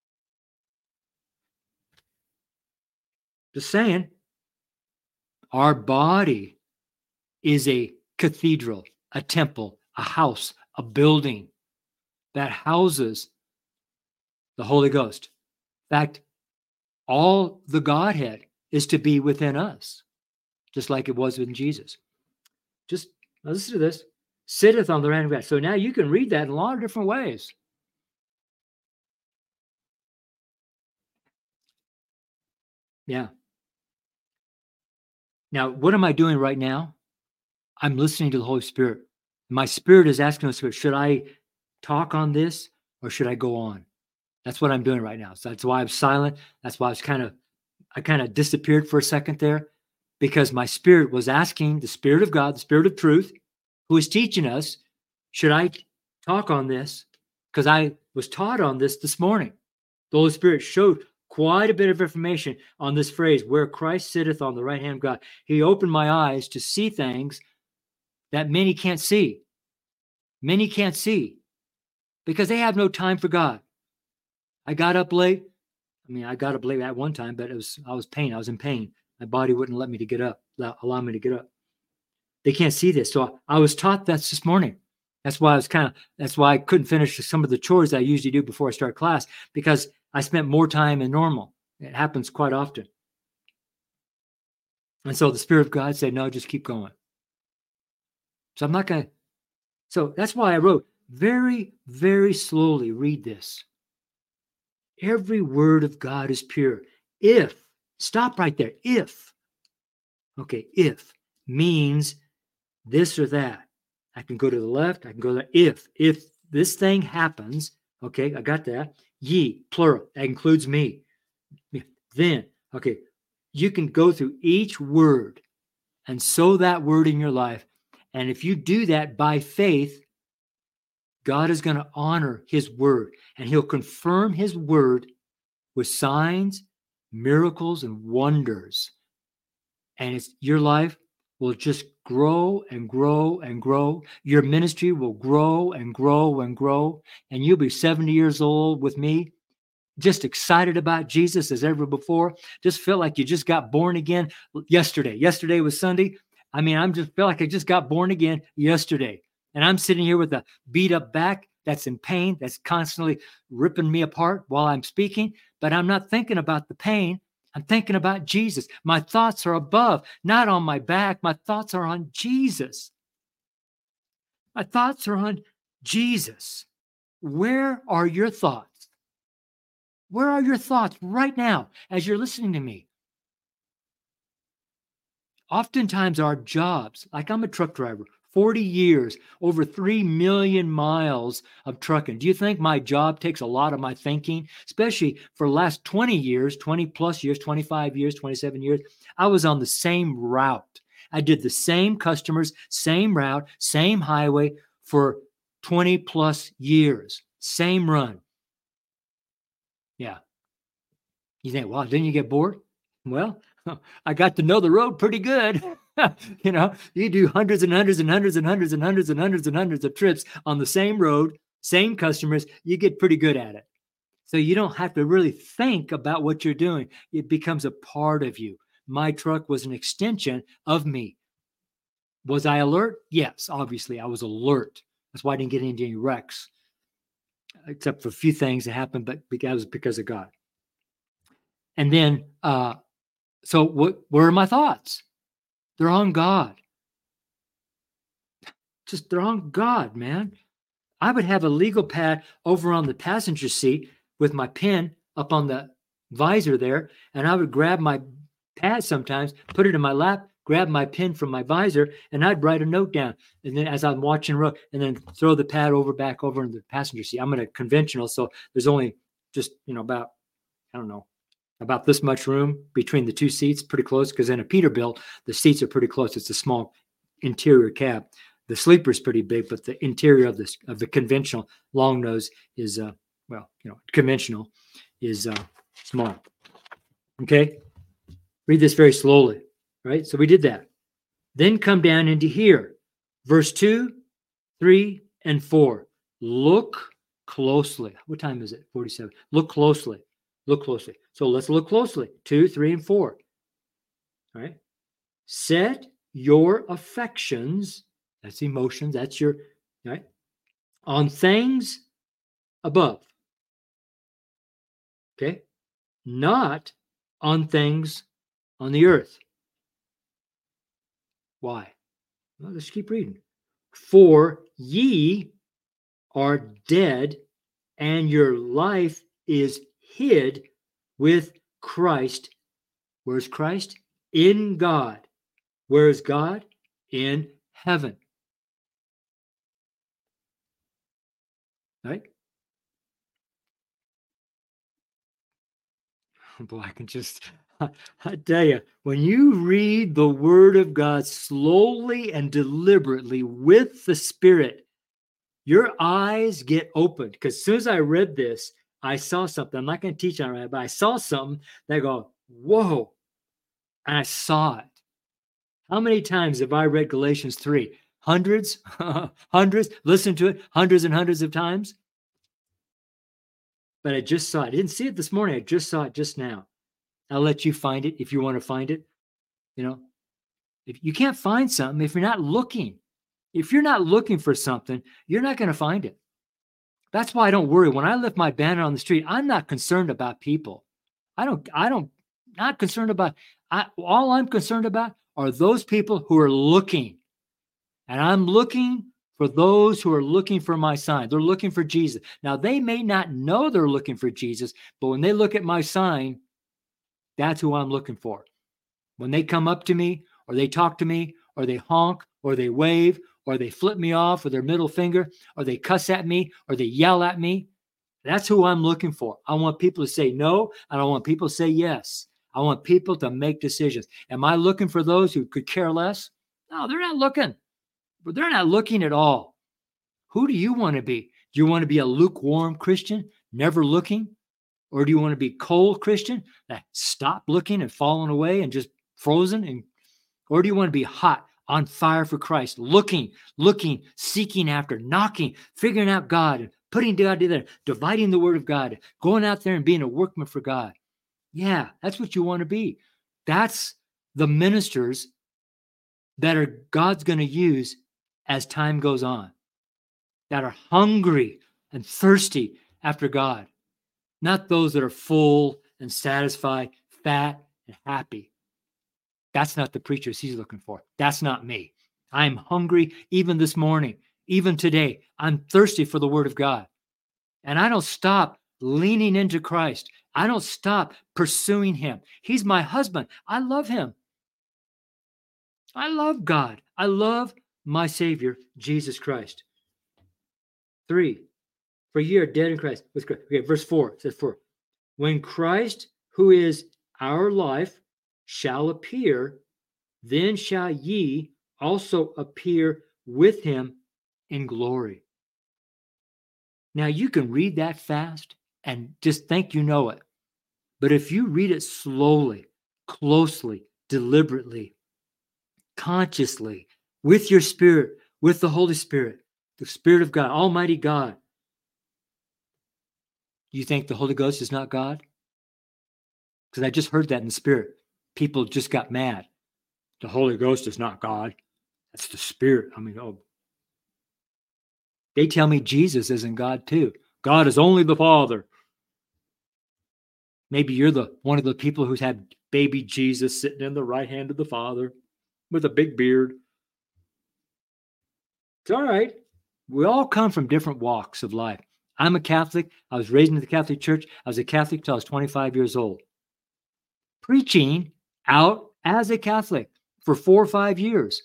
Just saying, our body is a cathedral, a temple, a house, a building that houses the Holy Ghost. In fact, all the Godhead is to be within us, just like it was with Jesus. Just listen to this. Sitteth on the right hand of God. So now you can read that in a lot of different ways. Yeah. Now, what am I doing right now? I'm listening to the Holy Spirit. My spirit is asking the Spirit, should I talk on this or should I go on? That's what I'm doing right now. So that's why I'm silent. That's why I was kind of, I kind of disappeared for a second there, because my spirit was asking the Spirit of God, the Spirit of truth, who is teaching us, should I talk on this? Because I was taught on this this morning. The Holy Spirit showed quite a bit of information on this phrase, where Christ sitteth on the right hand of God. He opened my eyes to see things that many can't see. Many can't see because they have no time for God. I got up late. I mean, I got up late at one time, but it was I was pain. I was in pain. My body wouldn't let me to get up, allow me to get up. They can't see this. So I was taught that this morning. That's why I was kind of, that's why I couldn't finish some of the chores I usually do before I start class, because I spent more time than normal. It happens quite often. And so the Spirit of God said, no, just keep going. So I'm not going to, so that's why I wrote, very, very slowly read this. Every word of God is pure. If, stop right there. If, okay, if means this or that. I can go to the left. I can go there. If, if this thing happens, okay, I got that. Ye, plural, that includes me. Then, okay, you can go through each word and sow that word in your life. And if you do that by faith, God is going to honor his word, and he'll confirm his word with signs, miracles, and wonders. And it's your life will just grow and grow and grow. Your ministry will grow and grow and grow. And you'll be seventy years old with me, just excited about Jesus as ever before. Just feel like you just got born again yesterday. Yesterday was Sunday. I mean, I'm just feel like I just got born again yesterday. And I'm sitting here with a beat up back that's in pain, that's constantly ripping me apart while I'm speaking. But I'm not thinking about the pain. I'm thinking about Jesus. My thoughts are above, not on my back. My thoughts are on Jesus. My thoughts are on Jesus. Where are your thoughts? Where are your thoughts right now as you're listening to me? Oftentimes our jobs, like I'm a truck driver, forty years, over three million miles of trucking. Do you think my job takes a lot of my thinking? Especially for the last twenty years, twenty plus years, twenty-five years, twenty-seven years, I was on the same route. I did the same customers, same route, same highway for twenty plus years. Same run. Yeah. You think, well, didn't you get bored? Well, I got to know the road pretty good. You know, you do hundreds and hundreds and hundreds and hundreds and hundreds and hundreds and hundreds of trips on the same road, same customers, you get pretty good at it. So you don't have to really think about what you're doing. It becomes a part of you. My truck was an extension of me. Was I alert? Yes, obviously I was alert. That's why I didn't get into any wrecks, except for a few things that happened, but because because of God. And then, uh, so what? Where are my thoughts? They're on God. Just they're on God, man. I would have a legal pad over on the passenger seat with my pen up on the visor there, and I would grab my pad sometimes, put it in my lap, grab my pen from my visor, and I'd write a note down. And then as I'm watching road, and then throw the pad over back over in the passenger seat. I'm in a conventional, so there's only just, you know, about, I don't know, about this much room between the two seats, pretty close, because in a Peterbilt, the seats are pretty close. It's a small interior cab. The sleeper is pretty big, but the interior of this of the conventional long nose is, uh, well, you know, conventional is uh, small. Okay, read this very slowly, right? So we did that. Then come down into here, verse two, three, and four. Look closely. What time is it? forty-seven. Look closely. Look closely. So let's look closely. Two, three, and four. All right. Set your affections, that's emotions, that's your, right, on things above. Okay. Not on things on the earth. Why? Well, let's keep reading. For ye are dead, and your life is hid with Christ. Where's Christ? In God. Where is God? In heaven. Right? Boy, I can just, I tell you, when you read the Word of God slowly and deliberately with the Spirit, your eyes get opened. Because as soon as I read this, I saw something. I'm not going to teach on it, but I saw something that go, whoa. And I saw it. How many times have I read Galatians three? Hundreds, hundreds, listened to it hundreds and hundreds of times. But I just saw it. I didn't see it this morning. I just saw it just now. I'll let you find it if you want to find it. You know, if you can't find something, if you're not looking, if you're not looking for something, you're not going to find it. That's why I don't worry. When I lift my banner on the street, I'm not concerned about people. I don't, I don't, not concerned about, I, all I'm concerned about are those people who are looking. And I'm looking for those who are looking for my sign. They're looking for Jesus. Now, they may not know they're looking for Jesus, but when they look at my sign, that's who I'm looking for. When they come up to me, or they talk to me, or they honk, or they wave, or they flip me off with their middle finger, or they cuss at me, or they yell at me, that's who I'm looking for. I want people to say no, and I want people to say yes. I want people to make decisions. Am I looking for those who could care less? No, they're not looking. But they're not looking at all. Who do you want to be? Do you want to be a lukewarm Christian, never looking? Or do you want to be cold Christian that stop looking and falling away and just frozen? And or do you want to be hot, on fire for Christ, looking, looking, seeking after, knocking, figuring out God, and putting God together, dividing the word of God, going out there and being a workman for God? Yeah, that's what you want to be. That's the ministers that are God's going to use as time goes on, that are hungry and thirsty after God, not those that are full and satisfied, fat and happy. That's not the preachers he's looking for. That's not me. I'm hungry even this morning, even today. I'm thirsty for the word of God. And I don't stop leaning into Christ. I don't stop pursuing him. He's my husband. I love him. I love God. I love my Savior, Jesus Christ. Three, for ye are dead in Christ. With Christ. Okay, verse four says, for when Christ, who is our life, shall appear, then shall ye also appear with him in glory. Now, you can read that fast and just think you know it. But if you read it slowly, closely, deliberately, consciously, with your spirit, with the Holy Spirit, the Spirit of God, Almighty God, you think the Holy Ghost is not God? Because I just heard that in the Spirit. People just got mad. The Holy Ghost is not God. That's the Spirit. I mean, oh. They tell me Jesus isn't God too. God is only the Father. Maybe you're the one of the people who's had baby Jesus sitting in the right hand of the Father with a big beard. It's all right. We all come from different walks of life. I'm a Catholic. I was raised in the Catholic Church. I was a Catholic till I was twenty-five years old. Preaching out as a Catholic for four or five years.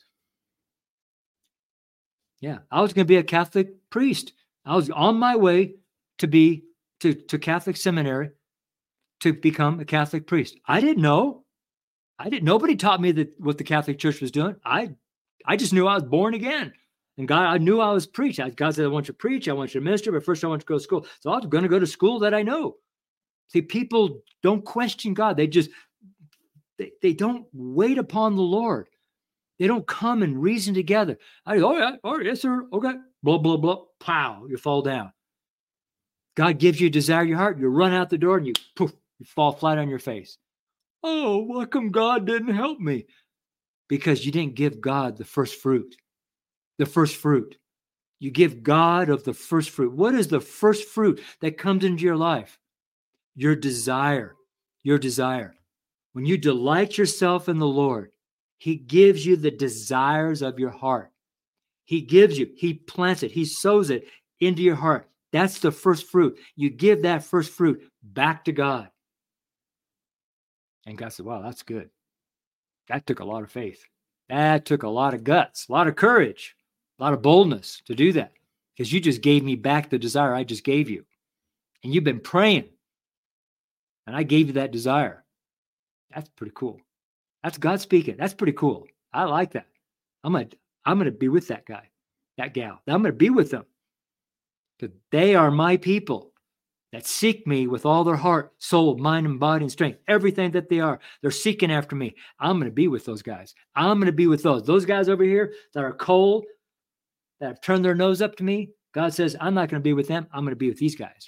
Yeah, I was going to be a Catholic priest. I was on my way to be to, to Catholic seminary to become a Catholic priest. I didn't know. I didn't. Nobody taught me that what the Catholic Church was doing. I, I just knew I was born again, and God, I knew I was preaching. God said, "I want you to preach. I want you to minister, but first I want you to go to school." So I was going to go to school that I know. See, people don't question God. They just they, they don't wait upon the Lord. They don't come and reason together. I go, oh yeah, oh yes sir, okay, blah blah blah. Pow, you fall down. God gives you a desire of your heart. You run out the door and you poof, you fall flat on your face. Oh, how come God didn't help me? Because you didn't give God the first fruit. The first fruit. You give God of the first fruit. What is the first fruit that comes into your life? Your desire. Your desire. When you delight yourself in the Lord, he gives you the desires of your heart. He gives you, he plants it, he sows it into your heart. That's the first fruit. You give that first fruit back to God. And God said, wow, that's good. That took a lot of faith. That took a lot of guts, a lot of courage, a lot of boldness to do that. Because you just gave me back the desire I just gave you. And you've been praying. And I gave you that desire. That's pretty cool. That's God speaking. That's pretty cool. I like that. I'm going to I'm going to be with that guy, that gal. I'm going to be with them. Because they are my people that seek me with all their heart, soul, mind, and body and strength. Everything that they are, they're seeking after me. I'm going to be with those guys. I'm going to be with those. Those guys over here that are cold, that have turned their nose up to me, God says, I'm not going to be with them. I'm going to be with these guys.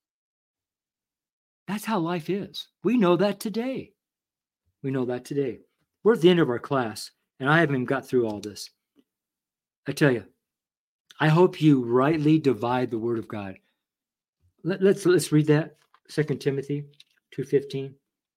That's how life is. We know that today. We know that today. We're at the end of our class, and I haven't even got through all this. I tell you, I hope you rightly divide the word of God. Let, let's let's read that. Second Timothy two fifteen.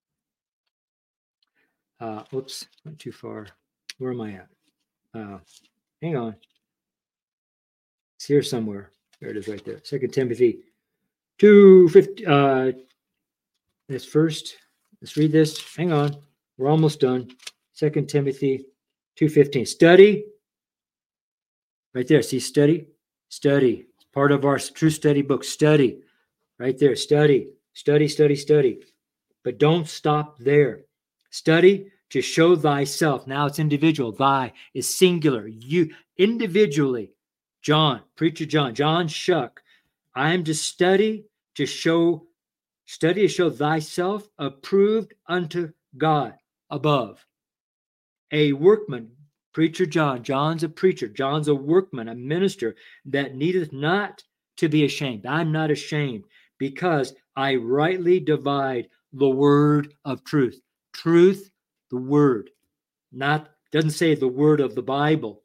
Uh, oops, went too far. Where am I at? Uh, hang on. It's here somewhere. There it is right there. Second Timothy two fifteen. Uh, let's first, let's read this. Hang on. We're almost done. Second Timothy two fifteen. Study. Right there. See, study. Study. It's part of our true study book. Study. Right there. Study. Study, study, study. But don't stop there. Study to show thyself. Now it's individual. Thy is singular. You individually. John, preacher John, John Shuck. I am to study to show, study to show thyself approved unto God above. A workman, preacher John. John's a preacher. John's a workman, a minister that needeth not to be ashamed. I'm not ashamed because I rightly divide the word of truth. Truth, the word. Not, doesn't say the word of the Bible.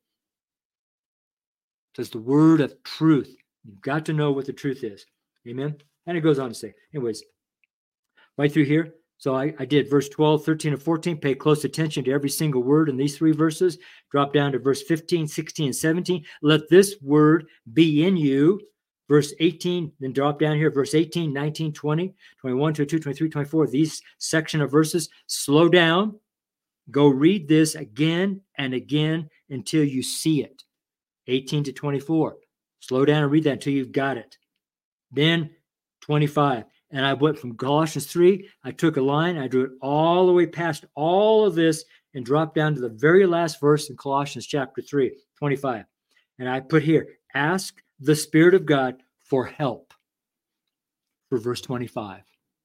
It says the word of truth. You've got to know what the truth is. Amen? And it goes on to say, anyways, right through here. So I, I did verse twelve, thirteen, and fourteen. Pay close attention to every single word in these three verses. Drop down to verse fifteen, sixteen, and seventeen. Let this word be in you, verse eighteen, then drop down here, verse eighteen, nineteen, twenty, twenty-one, twenty-two, twenty-three, twenty-four, these section of verses, slow down, go read this again and again until you see it. eighteen to twenty-four, slow down and read that until you've got it. Then twenty-five, and I went from Colossians three, I took a line, I drew it all the way past all of this and dropped down to the very last verse in Colossians chapter three, twenty-five. And I put here, ask the Spirit of God for help for verse twenty-five.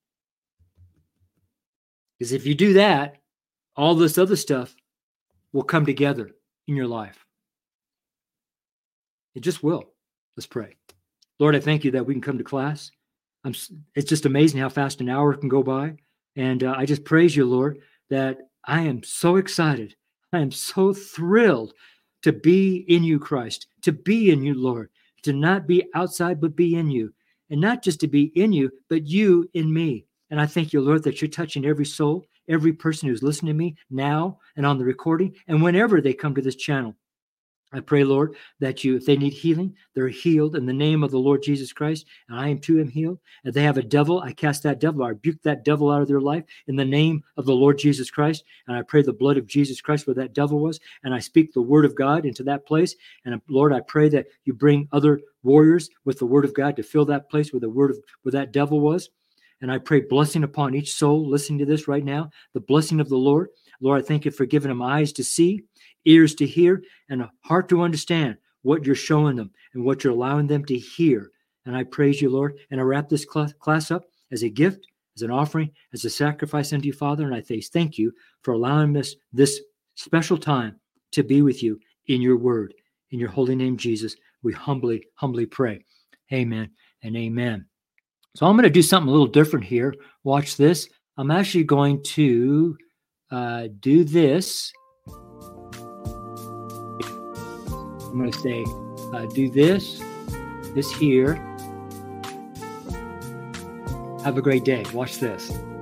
Because if you do that, all this other stuff will come together in your life. It just will. Let's pray. Lord, I thank you that we can come to class. I'm, it's just amazing how fast an hour can go by. And uh, I just praise you, Lord, that I am so excited. I am so thrilled to be in you, Christ, to be in you, Lord, to not be outside, but be in you. And not just to be in you, but you in me. And I thank you, Lord, that you're touching every soul, every person who's listening to me now and on the recording, and whenever they come to this channel. I pray, Lord, that you, if they need healing, they're healed in the name of the Lord Jesus Christ, and I am too am healed. If they have a devil, I cast that devil, I rebuke that devil out of their life in the name of the Lord Jesus Christ, and I pray the blood of Jesus Christ where that devil was, and I speak the word of God into that place. And Lord, I pray that you bring other warriors with the word of God to fill that place where the word of where that devil was. And I pray blessing upon each soul listening to this right now, the blessing of the Lord. Lord, I thank you for giving them eyes to see, ears to hear, and a heart to understand what you're showing them and what you're allowing them to hear. And I praise you, Lord. And I wrap this class up as a gift, as an offering, as a sacrifice unto you, Father. And I thank you for allowing us this special time to be with you in your word. In your holy name, Jesus, we humbly, humbly pray. Amen and amen. So I'm going to do something a little different here. Watch this. I'm actually going to uh, do this. I'm going to say, uh, do this, this here. Have a great day. Watch this.